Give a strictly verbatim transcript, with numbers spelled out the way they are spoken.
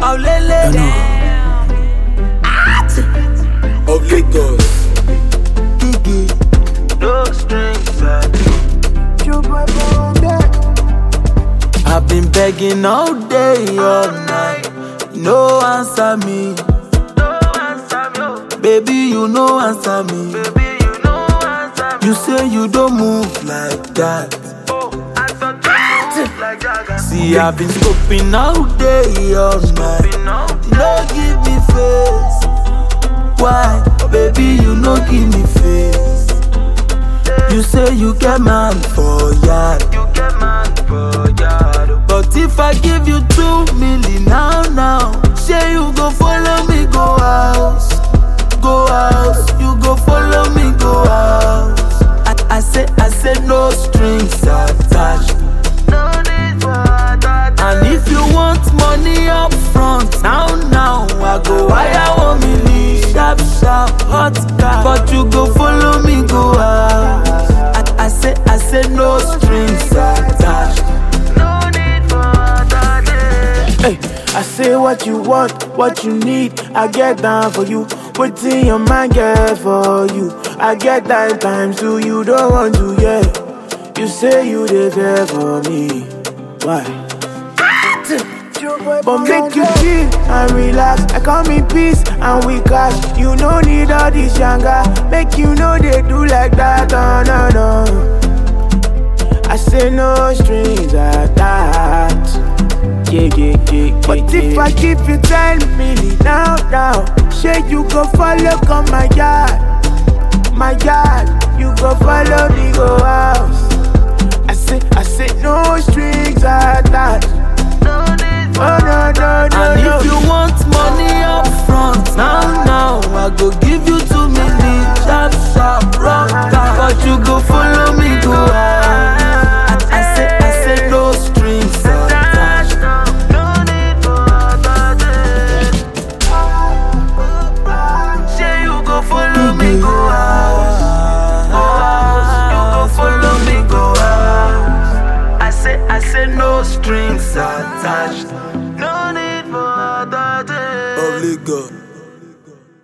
Oh, Lele. Of Lagos. No strings attached. I've been begging all day, all night. No answer me. No answer me. Baby, you no answer me. Baby, you know answer me. You say you don't move like that. Oh, I thought you moved like Jagger. See, I've been scoping all day, all night. You know? No give me face. Why? Baby, you no give me face. You say you get man for yard. You get man for yard. But if I give you two million now, now, say you go follow me, go house. Go house, you go follow me, go house. I, I say, I say no strings attached. No need for that. And if you want money up front, now, now, I go wire one million, sharp, sharp, hot car. But you go follow me, go house. I, I say, I say no strings attached. No need for that. Hey, I say what you want, what you need, I get down for you. What's in your mind, get for you. I get that times too, you don't want to, yeah. You say you there for me. Why? But make you chill and relax. I come in peace and we cash. You no need all this younger. Make you know they do like that, oh no no. I say no strings attached. Yeah, yeah, yeah, yeah. But yeah. if I give you ten million now, now, say you go follow come my yard, my yard. You go follow me go house. I say, I say no strings attached.